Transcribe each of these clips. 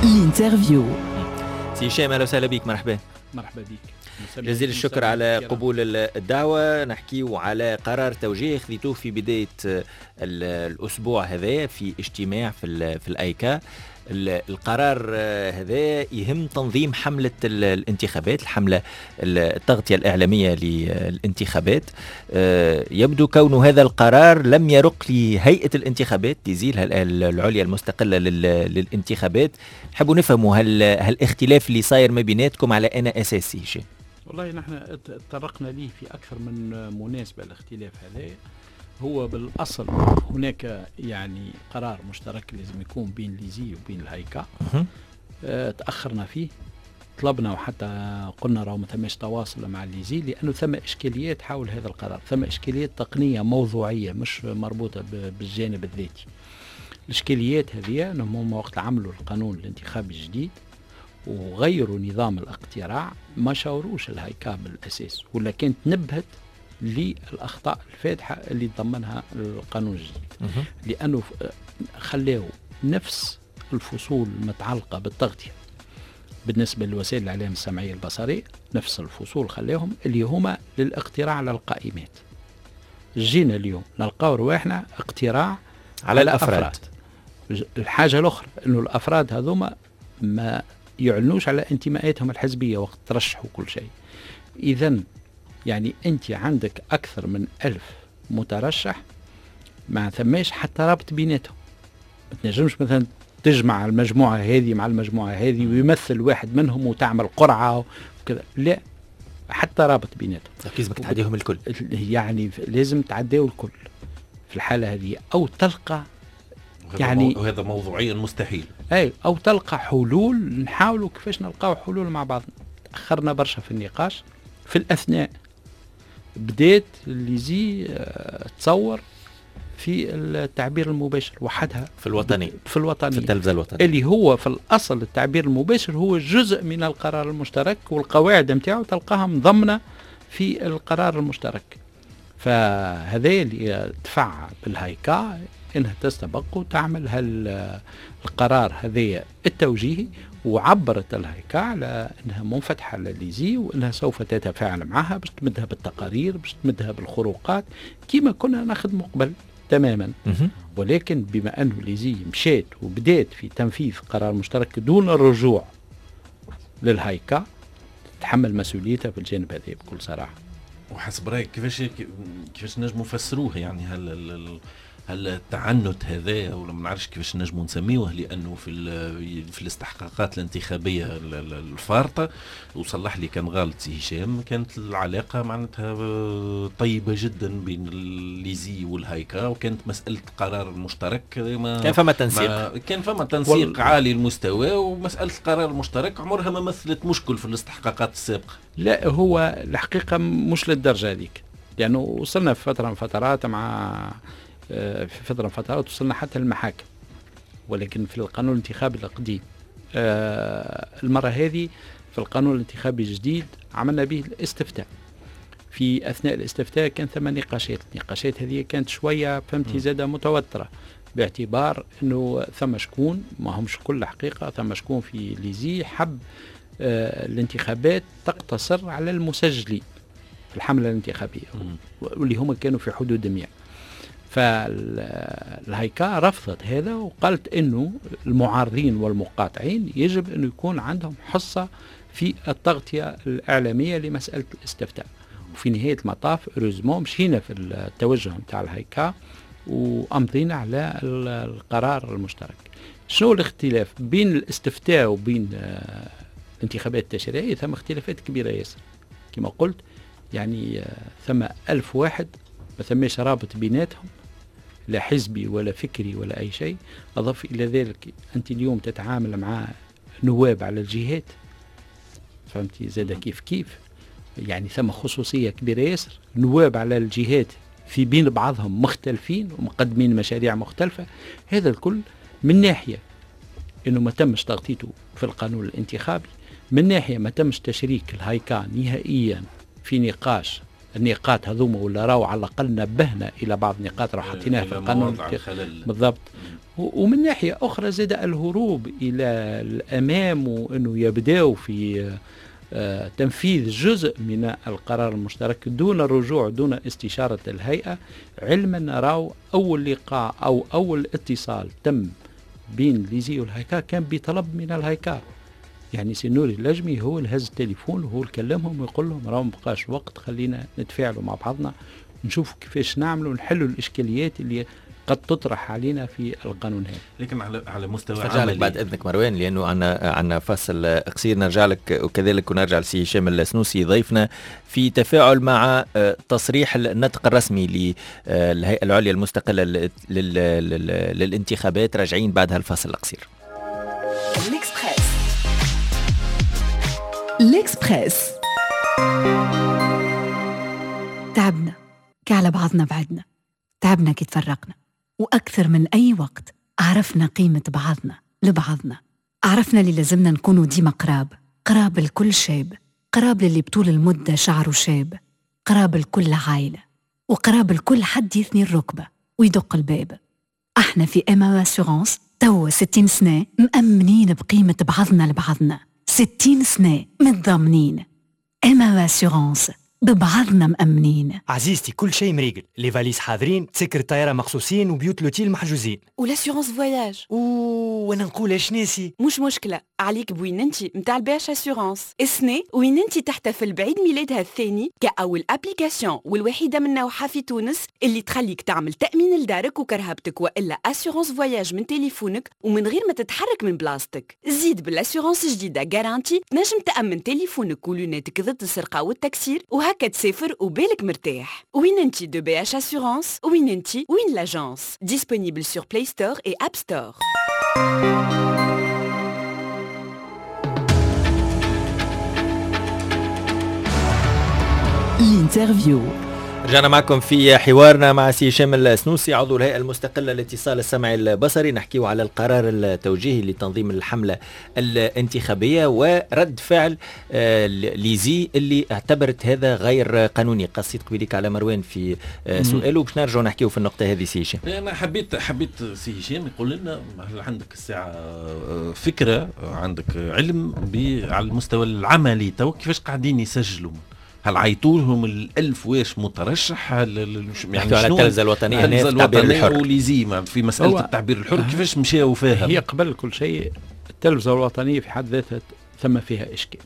الانترفيو. سي هشام اهلا وسهلا بك. مرحبا بك. جزيل الشكر على قبول الدعوة. نحكيو على قرار توجيه خذيتوه في بداية الأسبوع هذا في اجتماع في الأيكا. القرار هذا يهم تنظيم حملة الانتخابات، الحملة التغطية الإعلامية للانتخابات. يبدو كون هذا القرار لم يرق لهيئة الانتخابات تزيلها العليا المستقلة للانتخابات. نحب نفهموا هل الاختلاف اللي صاير ما بيناتكم على أنا أساسي شيء؟ والله نحن تطرقنا ليه في أكثر من مناسبة. الاختلاف هذا هو بالأصل هناك يعني قرار مشترك لازم يكون بين ليزي وبين الهيكا. تأخرنا فيه، طلبنا وحتى قلنا راهو ما ثماش تواصل مع ليزي لأنه ثم إشكاليات حول هذا القرار، ثم إشكاليات تقنية موضوعية مش مربوطة بالجانب الذاتي. الإشكاليات هذه أنهم وقت عملوا القانون الانتخابي الجديد وغيروا نظام الاقتراع ما شاوروش الهيكا بالأساس، ولا كانت نبهت للأخطاء الفادحة اللي ضمنها القانون الجديد. لأنه خلاه نفس الفصول المتعلقة بالتغطية بالنسبة لوسائل الإعلام السمعية البصرية، نفس الفصول خلاهم اللي هما للاقتراع على القائمات. جينا اليوم نلقاو رواحنا اقتراع على الأفراد. الحاجة الأخرى أنه الأفراد هذوما ما يعلنوش على انتماءاتهم الحزبية وقت ترشحوا كل شيء. إذن يعني أنت عندك أكثر من 1000 مترشح ما ثماش حتى رابط بيناتهم. ما تنجمش مثلا تجمع المجموعة هذه مع المجموعة هذه ويمثل واحد منهم وتعمل قرعة وكذا، لا حتى رابط بيناتهم. لازمك تعديهم الكل، يعني لازم تعديوا الكل في الحالة هذه، أو تلقى يعني وهذا موضوعيا مستحيل. أي أو تلقى حلول. نحاولوا كيفاش نلقاو حلول مع بعض. تأخرنا برشا في النقاش. في الأثناء بديت ليزي تصور في التعبير المباشر وحدها في الوطني في التلفزة الوطنية، اللي هو في الأصل التعبير المباشر هو جزء من القرار المشترك، والقواعد متاعه تلقاها مضمنة في القرار المشترك. فهذا اللي دفع بالهيكا انها تستبق وتعمل القرار هذا التوجيهي، وعبرت الهيكا على انها منفتحه لليزي وانها سوف تتفاعل معها باش تمدها بالتقارير، باش تمدها بالخروقات كما كنا نخدم قبل تماما. ولكن بما انه ليزي مشات وبدات في تنفيذ قرار مشترك دون الرجوع للهيكا، تتحمل مسؤوليتها في الجانب هذا بكل صراحه. وحسب رايك كيفاش نجموا نفسروه؟ يعني هل التعنت هذا ولا ما نعرفش كيفاش نجموا نسميوه، لانه في الاستحقاقات الانتخابيه الفارطه، وصلح لي كان غلط سي هشام، كانت العلاقه معناتها طيبه جدا بين الليزي والهيكا، وكانت مساله قرار المشترك كان فما تنسيق عالي المستوى، ومساله القرار المشترك عمرها ما مثلت مشكل في الاستحقاقات السابقه. لا هو الحقيقه مش للدرجه هذيك، لانه وصلنا في فتره من فترات في فترة من فترات وصلنا حتى المحاكم، ولكن في القانون الانتخابي القديم المرة هذه في القانون الانتخابي الجديد عملنا به الاستفتاء. في أثناء الاستفتاء كان ثم النقاشات هذه كانت شوية فهمتي زادة متوترة، باعتبار أنه ثم شكون ما همش كل حقيقة، ثم شكون في ليزي حب الانتخابات تقتصر على المسجلين في الحملة الانتخابية واللي هم كانوا في حدود 100. فالهيكا رفضت هذا وقالت انه المعارضين والمقاطعين يجب انه يكون عندهم حصة في التغطية الإعلامية لمسألة الاستفتاء. وفي نهاية المطاف رزمون مشينا في التوجه متاع الهيكا وأمضينا على القرار المشترك. شنو الاختلاف بين الاستفتاء وبين الانتخابات التشريعية؟ ثم اختلافات كبيرة ياسر كما قلت، يعني ثم 1000 واحد ما ثماش رابط بيناتهم، لا حزبي ولا فكري ولا أي شيء. أضف إلى ذلك أنت اليوم تتعامل مع نواب على الجهات، فهمتي زاد كيف يعني ثم خصوصية كبيرة ياسر، نواب على الجهات في بين بعضهم مختلفين ومقدمين مشاريع مختلفة. هذا الكل من ناحية أنه ما تمش تغطيته في القانون الانتخابي، من ناحية ما تمش تشريك الهيكا نهائيا في نقاش النقاط هذوما، ولا راو على الأقل نبهنا إلى بعض النقاط راح حطيناها في القانون بالضبط. ومن ناحية أخرى زاد الهروب إلى الأمام وأنه يبدأوا في تنفيذ جزء من القرار المشترك دون الرجوع دون استشارة الهيئة. علما نراو أول لقاء أو أول اتصال تم بين ليزي والهيكا كان بطلب من الهيكا، يعني سي نوري اللجمي هو اللي هز التليفون وهو اللي كلمهم ويقول لهم راهو مبقاش وقت، خلينا نتفاعلوا مع بعضنا نشوفوا كيفاش نعملوا نحلوا الإشكاليات اللي قد تطرح علينا في القانون هذا. لكن على مستوى نرجع لك بعد اذنك مروان، لانه عندنا فصل قصير نرجع لك، وكذلك ونرجع لسي هشام السنوسي ضيفنا في تفاعل مع تصريح النطق الرسمي للهيئه العليا المستقله للانتخابات. راجعين بعد هالفصل القصير. الإكسبريس. تعبنا كعلى بعضنا بعدنا، تعبنا كي تفرقنا، وأكثر من أي وقت عرفنا قيمة بعضنا لبعضنا. عرفنا اللي لازمنا نكونوا ديما قراب الكل شاب، قراب للي بطول المدة شعره شاب، قراب الكل عائلة، وقراب الكل حد يثني الركبة ويدق الباب. احنا في اما اسيغونس توا 60 سنة مأمنين بقيمة بعضنا لبعضنا، 60 سنة متضامنين. اما اسيغونس ببعضنا مأمنين. عزيزتي كل شيء مريقل، لي فاليز حاضرين، تسكر الطيارة مخصوصين، وبيوت لوتيل محجوزين، والاسيورونس فواياج. وانا نقول اش ناسي؟ مش مشكلة، عليك بوين انتي متاع الباش اسيورونس السنة، وين انتي تحتفل بعيد ميلادها الثاني كأول ابليكاسيون والوحيدة من نوعها في تونس اللي تخليك تعمل تأمين لدارك وكرهبتك والا اسيورونس فواياج من تليفونك ومن غير ما تتحرك من بلاصتك. زيد بالاسيورونس جديدة جارانتي تنجم تأمن تليفونك ولوناتك ضد السرقة والتكسير، وهكا تسافر وبالك مرتاح. وين انتي دو بي اش اسيورونس، وين انتي وين لاجونس. ديسپونيبل sur Play Store et App Store. الانترفيو. رجعنا معكم في حوارنا مع سي هشام السنوسي عضو الهيئة المستقلة للاتصال السمعي البصري. نحكيو على القرار التوجيهي لتنظيم الحملة الانتخابية ورد فعل ليزي اللي اعتبرت هذا غير قانوني. قصيت قبيلك على مروان في سؤاله باش نرجع نحكيو في النقطة هذه. سي هشام أنا حبيت سي هشام يقول لنا هل عندك الساعة فكرة، عندك علم على المستوى العملي تو كيفاش قاعدين يسجلوا؟ هل عيطولهم الألف واش مترشح؟ يعني على التلفزة الوطنية في التعبير الحر وليزي في مسألة التعبير الحر كيفاش مشاو فيها؟ هي قبل كل شيء التلفزة الوطنية في حد ذاتها ثم فيها إشكال،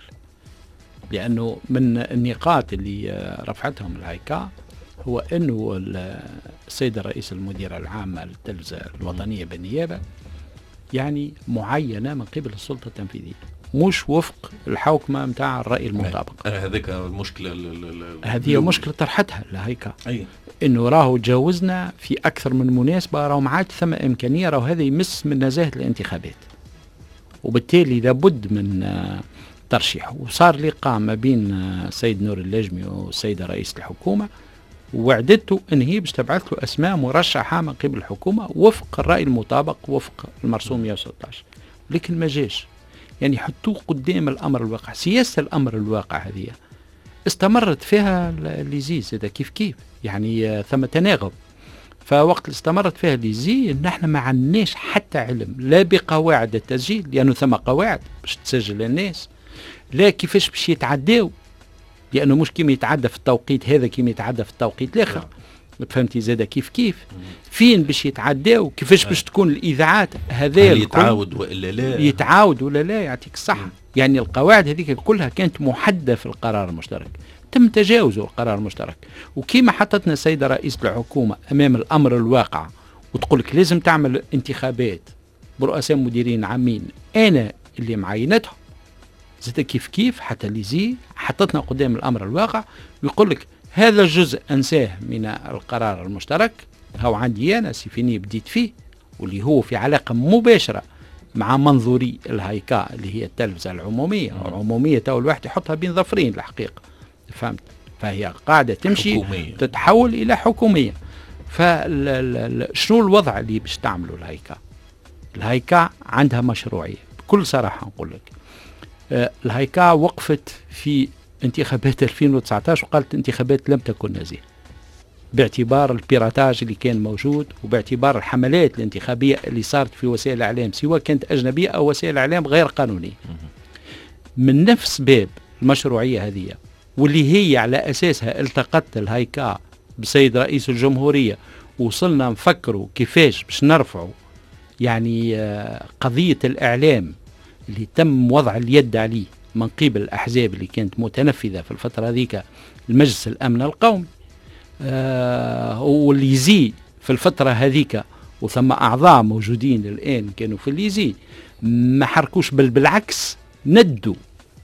لأنه من النقاط اللي رفعتهم الهيكا هو أنه السيد الرئيس المدير العام للتلفزة الوطنية بالنيابة يعني معينة من قبل السلطة التنفيذية، مش وفق الحوكمة متاع الرأي المطابق. هذيك المشكلة، هذه مشكلة طرحتها لهيك انه راهو تجاوزنا في اكثر من مناسبة، راهو ما عاد ثم امكانية، راهو هذا يمس من نزاهة الانتخابات، وبالتالي لابد من ترشيحه. وصار لقاء ما بين السيد نور اللجمي والسيد رئيس الحكومة، ووعدته ان هي باش تبعث له اسماء مرشحة من قبل الحكومة وفق الرأي المطابق وفق المرسوم 116، لكن ما جاش. يعني حطوه قدام الأمر الواقع. سياسة الأمر الواقع هذه استمرت فيها ليزي هذا كيف يعني ثم تناغم. فوقت استمرت فيها ليزي نحن ما عندناش حتى علم لا بقواعد التسجيل، لأنه ثم قواعد باش تسجل الناس، لا كيفاش باش يتعداو، لأنه مش كيما يتعدى في التوقيت هذا كيما يتعدى في التوقيت الآخر. فهمتي زادا كيف فين باش يتعداو، كيفاش باش تكون الاذاعات هذا يتعاود ولا لا، يتعاود ولا لا، يعطيك الصحه. يعني القواعد هذيك كلها كانت محدده في القرار المشترك، تم تجاوزه القرار المشترك. وكيما حطتنا السيده رئيس الحكومه امام الامر الواقع وتقول لك لازم تعمل انتخابات برؤساء مديرين عامين انا اللي معينتهم، زاد كيف حتى ليزي حطتنا قدام الامر الواقع ويقول لك هذا الجزء أنساه من القرار المشترك، هو عندي أنا سيفيني بديت فيه، واللي هو في علاقة مباشرة مع منظوري الهيكا اللي هي التلفزة العمومية. العمومية تو الواحد يحطها بين ظفرين الحقيقة، فهمت؟ فهي قاعدة تمشي حكومية. تتحول إلى حكومية. فشنو الوضع اللي باش تعمله الهيكا؟ الهيكا عندها مشروعية بكل صراحة نقول لك. الهيكا وقفت في انتخابات 2019 وقالت انتخابات لم تكن نزيهة. باعتبار البيراتاج اللي كان موجود، وباعتبار الحملات الانتخابية اللي صارت في وسائل الإعلام سواء كانت أجنبية أو وسائل إعلام غير قانونية. من نفس باب المشروعية هذه واللي هي على أساسها التقت الهيكا بسيد رئيس الجمهورية، وصلنا نفكروا كيفاش باش نرفعوا يعني قضية الإعلام اللي تم وضع اليد عليه من قبل الأحزاب اللي كانت متنفذة في الفترة ذيك المجلس الأمن القومي، واللي يزي في الفترة هذيك وثم أعضاء موجودين الآن كانوا في الليزي ما حركوش، بل بالعكس ندوا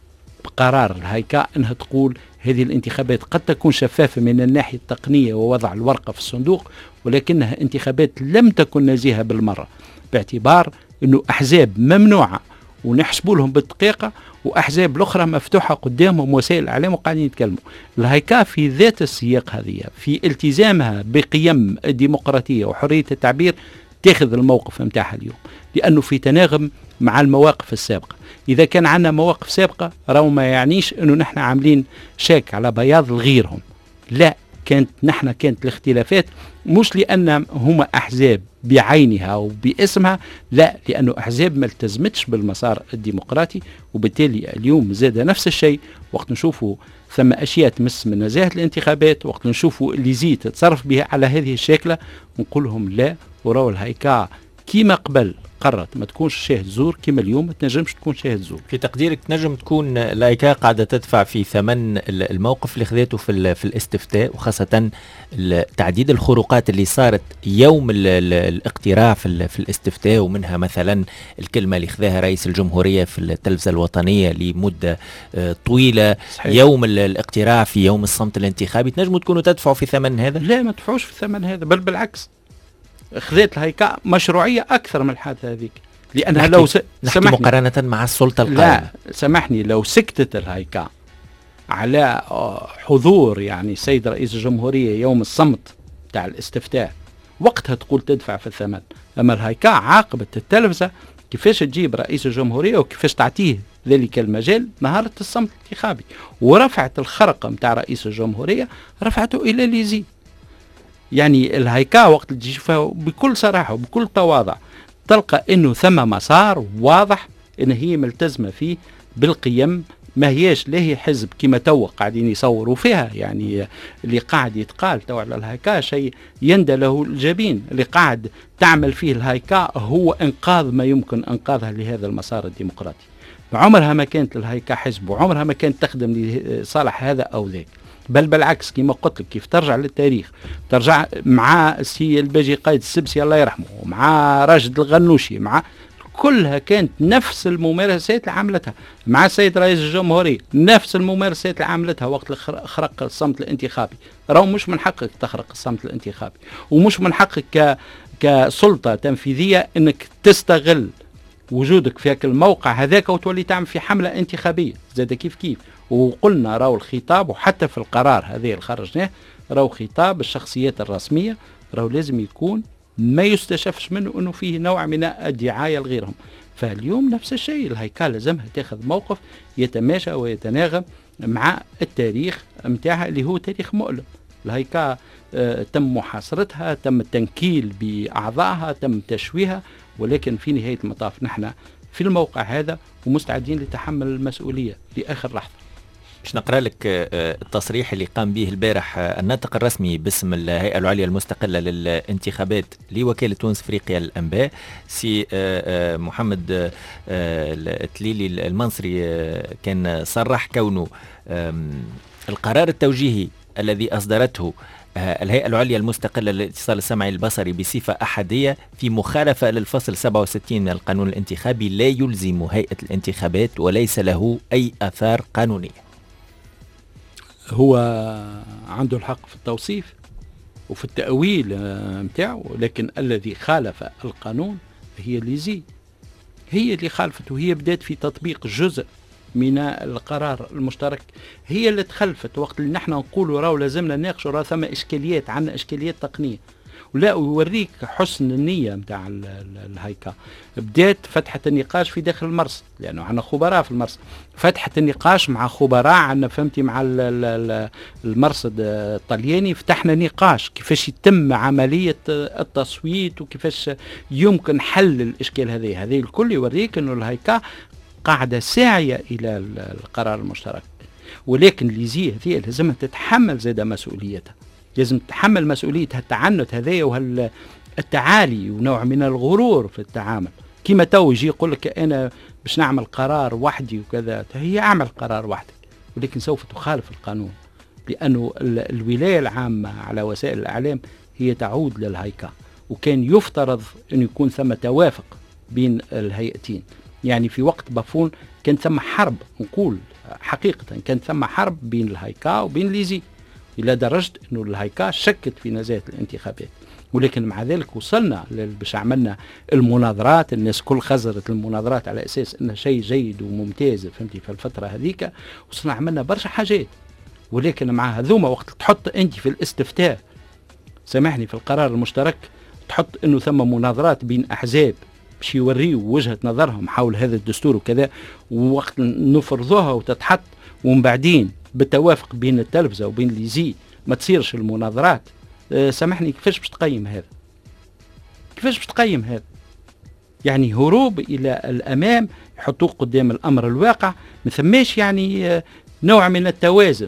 بقرار الهيكا أنها تقول هذه الانتخابات قد تكون شفافة من الناحية التقنية ووضع الورقة في الصندوق، ولكنها انتخابات لم تكن نزيهة بالمرة، باعتبار أنه أحزاب ممنوعة ونحسبوا لهم بالدقيقة وأحزاب الأخرى مفتوحة قدامهم وسائل الإعلام وقاعدين يتكلموا. الهيكا في ذات السياق هذه في التزامها بقيم الديمقراطية وحرية التعبير تاخذ الموقف متاعها اليوم، لأنه في تناغم مع المواقف السابقة. إذا كان عندنا مواقف سابقة راهو ما يعنيش أنه نحن عاملين شاك على بياض لغيرهم، لا، كانت الاختلافات مش لأن هما أحزاب بعينها أو باسمها، لا، لأنه أحزاب ما التزمتش بالمسار الديمقراطي، وبالتالي اليوم زاد نفس الشيء. وقت نشوفوا ثم أشياء تمس من نزاهة الانتخابات، وقت نشوفوا اللي زيد تتصرف بها على هذه الشكلة، نقول لهم لا، وراو الهيكا كيما قبل قررت ما تكونش شاهد زور كما اليوم ما تنجمش تكون شاهد زور. في تقديرك تنجم تكون لايكا قاعدة تدفع في ثمن الموقف اللي خذته في الاستفتاء، وخاصة تعديد الخروقات اللي صارت يوم الاقتراع في الاستفتاء، ومنها مثلا الكلمة اللي خذاها رئيس الجمهورية في التلفزة الوطنية لمدة طويلة صحيح. يوم الاقتراع في يوم الصمت الانتخابي، تنجموا تكونوا تدفعوا في ثمن هذا؟ لا، ما تدفعوش في ثمن هذا، بل بالعكس خذت الهيكا مشروعية أكثر من الحادثة هذيك، لأنها لو نحكي مقارنة مع السلطة القائمة. لا سامحني، لو سكتت الهيكا على حضور يعني السيد رئيس الجمهورية يوم الصمت تاع الاستفتاء وقتها تقول تدفع في الثمن. أما الهيكا عاقبت التلفزة كيفاش تجيب رئيس الجمهورية وكيفاش تعطيه ذلك المجال نهار الصمت الانتخابي، ورفعت الخرقة متاع رئيس الجمهورية رفعته إلى ليزي. يعني الهيكا وقت اللي تشوفها بكل صراحة وبكل تواضع تلقى انه ثم مسار واضح ان هي ملتزمة فيه بالقيم، ما هياش لا هي حزب كما تو قاعدين يصوروا فيها. يعني اللي قاعد يتقال تو على الهيكا شيء يندى له الجبين، اللي قاعد تعمل فيه الهيكا هو انقاذ ما يمكن انقاذها لهذا المسار الديمقراطي. عمرها ما كانت الهيكا حزب، وعمرها ما كانت تخدم لصالح هذا او ذاك، بل بالعكس كما قلت لك كيف ترجع للتاريخ، ترجع مع السي الباجي قايد السبسي الله يرحمه، مع راشد الغنوشي، مع كلها كانت نفس الممارسات اللي عملتها مع السيد رئيس الجمهورية، نفس الممارسات اللي عملتها وقت خرق الصمت الانتخابي. راهو مش من حقك تخرق الصمت الانتخابي، ومش من حقك كسلطة تنفيذية انك تستغل وجودك في هذا الموقع هذاك وتولي تعمل في حملة انتخابية زاد كيف. وقلنا راهو الخطاب، وحتى في القرار هذا اللي خرجناه راهو خطاب الشخصيات الرسمية راهو لازم يكون ما يستشفش منه انه فيه نوع من الدعاية لغيرهم. فاليوم نفس الشيء، الهيكا لازمها تاخذ موقف يتماشى ويتناغم مع التاريخ متاعها اللي هو تاريخ مؤلم. الهيكا تم محاصرتها، تم التنكيل بأعضائها، تم تشويهها، ولكن في نهاية المطاف نحن في الموقع هذا ومستعدين لتحمل المسؤولية لآخر لحظة. باش نقرأ لك التصريح اللي قام به البارح الناطق الرسمي باسم الهيئة العليا المستقلة للانتخابات لوكالة تونس افريقيا للأنباء، سي محمد التليلي المنصري، كان صرح كونه القرار التوجيهي الذي أصدرته الهيئة العليا المستقلة للاتصال السمعي البصري بصفة أحدية في مخالفة للفصل 67 من القانون الانتخابي لا يلزم هيئة الانتخابات وليس له أي آثار قانونية. هو عنده الحق في التوصيف وفي التأويل متاعه، لكن الذي خالف القانون هي الليزي، هي اللي خالفته، هي بدأت في تطبيق جزء من القرار المشترك، هي اللي تخلفت وقت اللي نحن نقولوا راهو لازمنا نناقشوا راه ثم إشكاليات، عندنا إشكاليات تقنية. ولا يوريك حسن النية متاع الهيكا. بدات فتحت النقاش في داخل المرصد، لأنه عندنا خبراء في المرصد، فتحت النقاش مع خبراء عندنا فهمتي مع المرصد الطلياني، فتحنا نقاش كيفاش يتم عملية التصويت وكيفاش يمكن حل الإشكال هذه الكل يوريك أنه الهيكا قاعدة ساعية إلى القرار المشترك. ولكن ليزي هذه لازم تتحمل زاد مسؤوليتها، لازم تتحمل مسؤوليتها التعنت هذايا والتعالي ونوع من الغرور في التعامل. كما تو يجي يقول لك أنا باش نعمل قرار وحدي وكذا، هي أعمل قرار وحدك ولكن سوف تخالف القانون، لأنه الولاية العامة على وسائل الإعلام هي تعود للهيكا، وكان يفترض أن يكون ثم توافق بين الهيئتين. يعني في وقت بافون كان ثم حرب، نقول حقيقة كان ثم حرب بين الهيكا وبين ليزي، إلى درجة أنه الهيكا شكت في نزاهة الانتخابات. ولكن مع ذلك وصلنا باش عملنا المناظرات، الناس كل خزرت المناظرات على أساس أنه شيء جيد وممتاز فهمتي في الفترة هذيك، وصلنا عملنا برشا حاجات. ولكن مع هذوما وقت تحط أنت في الاستفتاء، سامحني، في القرار المشترك تحط أنه ثم مناظرات بين أحزاب باش يوريوا وجهة نظرهم حول هذا الدستور وكذا، ووقت نفرضوها وتتحط ومن بعدين بالتوافق بين التلفزة وبين ليزي ما تصيرش المناظرات، سامحني كيفاش باش تقيم هذا؟ كيفاش باش تقيم هذا؟ يعني هروب إلى الأمام، يحطوه قدام الأمر الواقع، ما ثماش يعني نوع من التوازن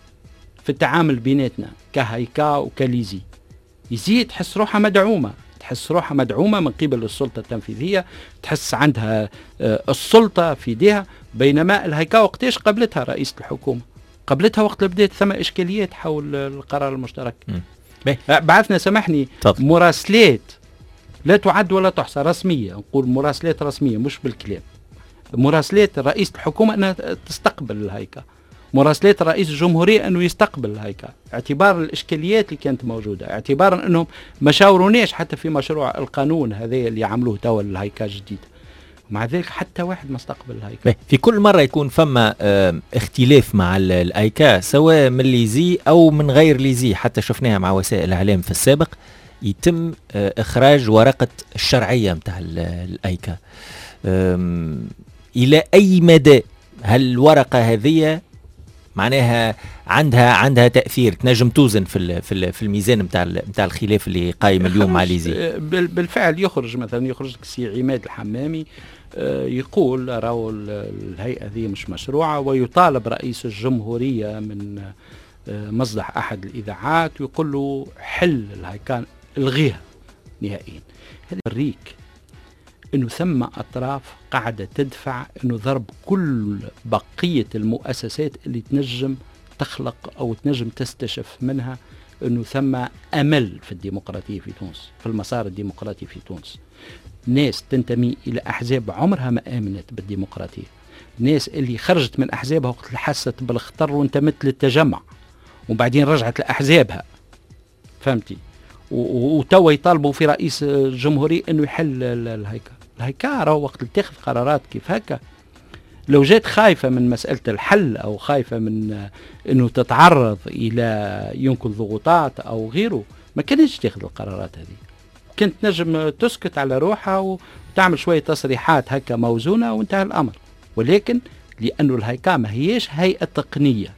في التعامل بيناتنا كهيكا وكليزي. يزيد تحس روحها مدعومة، تحس روحها مدعومة من قبل السلطة التنفيذية، تحس عندها السلطة في يديها، بينما الهيكا وقتاش قبلتها رئيسة الحكومة، قبلتها وقت بدات ثم إشكاليات حول القرار المشترك. بعثنا سامحني مراسلات لا تعد ولا تحصى رسمية، نقول مراسلات رسمية مش بالكلام، مراسلات رئيس الحكومة أنها تستقبل الهيكا، مراسلات رئيس الجمهورية أنه يستقبل الهيكا، اعتبار الإشكاليات اللي كانت موجودة، اعتبارا أنهم ما شاوروناش حتى في مشروع القانون هذا اللي عملوه توا الهيكا جديد، مع ذلك حتى واحد ما استقبل الهيكا. في كل مرة يكون فما اختلاف مع الهيكا سواء من ليزي أو من غير ليزي، حتى شفناها مع وسائل الإعلام في السابق، يتم إخراج ورقة الشرعية متاع الهيكا. إلى أي مدى هل الورقة هذه معناها عندها تأثير، تنجم توزن في الميزان متاع الخلاف اللي قايم اليوم مع ليزي؟ بالفعل يخرج مثلا يخرج السي عماد الحمامي يقول راهو الهيئة هذه مش مشروعة، ويطالب رئيس الجمهورية من مصدح أحد الإذاعات ويقول له حل الهيكان الغيها نهائيا. هذا يوريك انه ثم اطراف قاعده تدفع انه ضرب كل بقيه المؤسسات اللي تنجم تخلق او تنجم تستشف منها انه ثم امل في الديمقراطيه في تونس، في المسار الديمقراطي في تونس. ناس تنتمي الى احزاب عمرها ما امنت بالديمقراطيه، ناس اللي خرجت من احزابها وقت اللي حست بالخطر وانتمت للتجمع وبعدين رجعت لاحزابها، فهمتي؟ وتوا يطالبوا في رئيس الجمهورية انه يحل الهيكا. راهو وقت اللي تاخذ قرارات كيف هكا لو جات خايفة من مسألة الحل او خايفة من انه تتعرض الى يمكن ضغوطات او غيره ما كانتش تاخذ القرارات هذه، كنت نجم تسكت على روحها وتعمل شوية تصريحات هكا موزونة وانتهى الامر. ولكن لانه الهيكا ما هيش هيئة تقنية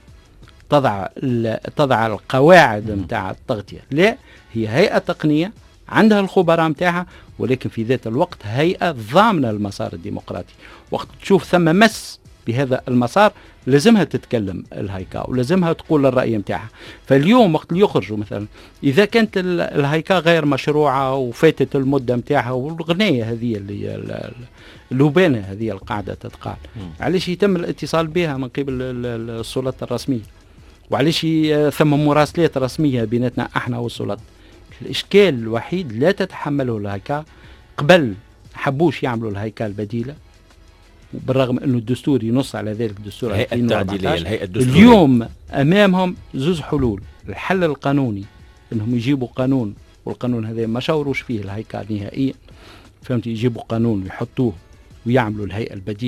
تضع القواعد متاع التغطية، لا هي هيئة تقنية عندها الخبراء متاعها، ولكن في ذات الوقت هيئة ضامنة المسار الديمقراطي. وقت تشوف ثم مس بهذا المسار لازمها تتكلم الهيكا ولازمها تقول الرأي متاعها. فاليوم وقت اللي يخرجوا مثلا إذا كانت الهيكا غير مشروعة وفاتت المدة متاعها والغنية هذه اللبانة هذه القاعدة تتقال، علاش يتم الاتصال بها من قبل السلطات الرسمية، وعلاش ثم مراسلات رسمية بيناتنا احنا والسلطات. الإشكال الوحيد لا تتحمله الهيكا. قبل حبوش يعملوا الهيكا البديلة بالرغم أنه الدستور ينص على ذلك، الدستور الهيئة التعديلية الهيئة الدستورية. اليوم أمامهم زوز حلول، الحل القانوني أنهم يجيبوا قانون، والقانون هذا ما شاوروش فيه الهيكا نهائيا، فهمت؟ يجيبوا قانون ويحطوه ويعملوا الهيئة البديلة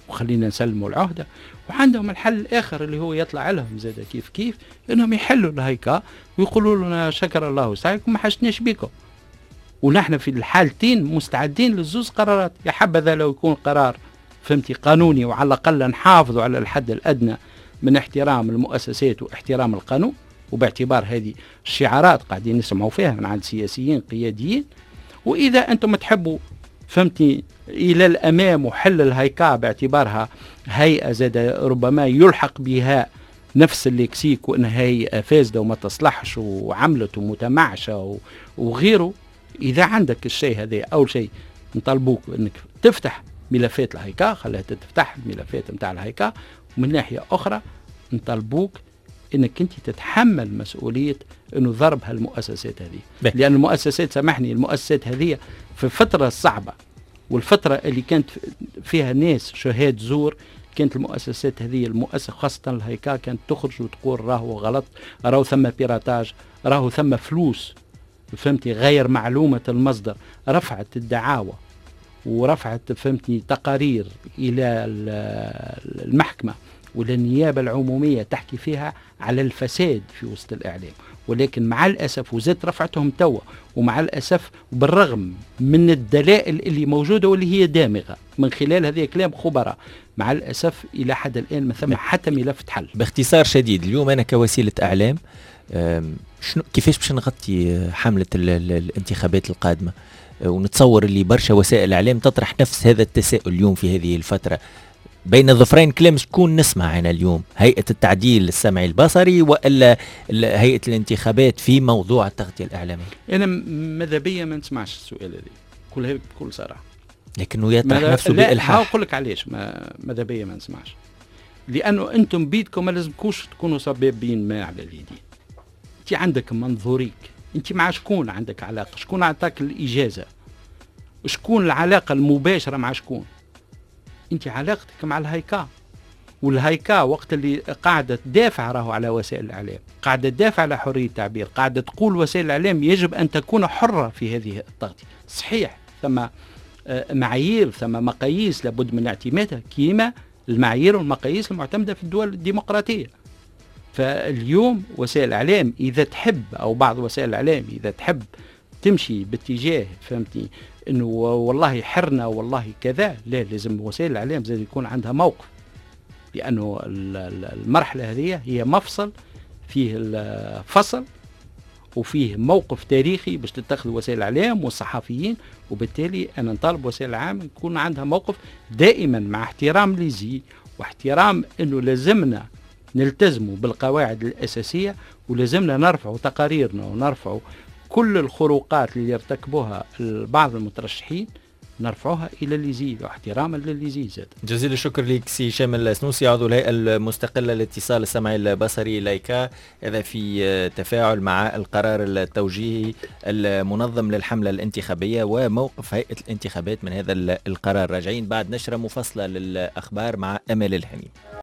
وخلينا نسلموا العهدة. وعندهم الحل الآخر اللي هو يطلع لهم زاد كيف إنهم يحلوا الهيكا ويقولوا لنا شكر الله سعيكم ما حشناش بكم. ونحن في الحالتين مستعدين للزوز قرارات. يا حبذا لو يكون قرار فهمتي قانوني وعلى الأقل نحافظوا على الحد الأدنى من احترام المؤسسات واحترام القانون، وباعتبار هذه الشعارات قاعدين نسمعوا فيها من عند سياسيين قياديين. وإذا أنتم تحبوا فهمتي إلى الأمام وحل الهيكا باعتبارها هيئة زاد ربما يلحق بها نفس الليكسيك وأنها هيئة فاسدة وما تصلحش وعملت ومتمعشة وغيره، إذا عندك الشيء هذا أول شيء نطالبوك أنك تفتح ملفات الهيكا، خليها تفتح الملفات متاع الهيكا. ومن ناحية أخرى نطالبوك انك انت تتحمل مسؤوليه انه ضرب هالمؤسسات هذه، لان المؤسسات سامحني المؤسسات هذه في الفتره الصعبه والفتره اللي كانت فيها ناس شهاد زور، كانت المؤسسات هذه المؤسسه خاصه الهيكا كانت تخرج وتقول راهو غلط، راهو ثم بيراتاج، راهو ثم فلوس فهمتي غير معلومه المصدر. رفعت الدعاوى ورفعت فهمتني تقارير الى المحكمه ولا النيابة العمومية تحكي فيها على الفساد في وسط الإعلام. ولكن مع الأسف وزاد رفعتهم توا، ومع الأسف بالرغم من الدلائل اللي موجودة واللي هي دامغة من خلال هذه كلام خبراء، مع الأسف إلى حد الآن ما ثم حتى ملف حل. باختصار شديد اليوم أنا كوسيلة إعلام كيفاش باش نغطي حملة الانتخابات القادمة؟ ونتصور اللي برشا وسائل الإعلام تطرح نفس هذا التساؤل اليوم في هذه الفترة بين الظفرين. كلام شكون نسمع هنا اليوم؟ هيئة التعديل السمعي البصري ولا هيئة الانتخابات في موضوع التغطية الإعلامية؟ أنا ماذا بيا ما نسمعش السؤال هذا بكل صراحة، لكنه يطرح نفسه بإلحاح. لا أقول لك علاش ماذا بيا ما نسمعش، لأنه أنتم بيدكم ما لازمكوش تكونوا سبابين ما على اليدين. أنت عندك منظوريك، أنت مع شكون عندك علاقة؟ شكون أعطاك الإجازة؟ شكون العلاقة المباشرة مع شكون؟ انت علاقتك مع الهيكا، والهيكا وقت اللي قاعدة تدافع راهو على وسائل الإعلام، قاعدة تدافع على حرية التعبير، قاعدة تقول وسائل الإعلام يجب أن تكون حرة في هذه التغطية. صحيح ثم معايير ثم مقاييس لابد من اعتمادها كيما المعايير والمقاييس المعتمدة في الدول الديمقراطية. فاليوم وسائل الإعلام إذا تحب أو بعض وسائل الإعلام إذا تحب تمشي باتجاه فهمتني انه والله حرنا والله كذا، لا لازم وسائل الاعلام زي يكون عندها موقف، لانه المرحله هذه هي مفصل فيه الفصل وفيه موقف تاريخي باش تتخذ وسائل الاعلام والصحفيين. وبالتالي انا نطالب وسائل الاعلام يكون عندها موقف دائما مع احترام ليزي واحترام انه لازمنا نلتزموا بالقواعد الاساسيه، ولازمنا نرفعوا تقاريرنا ونرفعوا كل الخروقات اللي يرتكبوها بعض المترشحين نرفعوها الى الليزي واحتراما للليزي. زاد جزيل الشكر لك سي شامل السنوسي عضو الهيئه المستقله للاتصال السمعي البصري لايكا، هذا في تفاعل مع القرار التوجيهي المنظم للحمله الانتخابيه وموقف هيئه الانتخابات من هذا القرار. راجعين بعد نشره مفصله للاخبار مع امل الهني.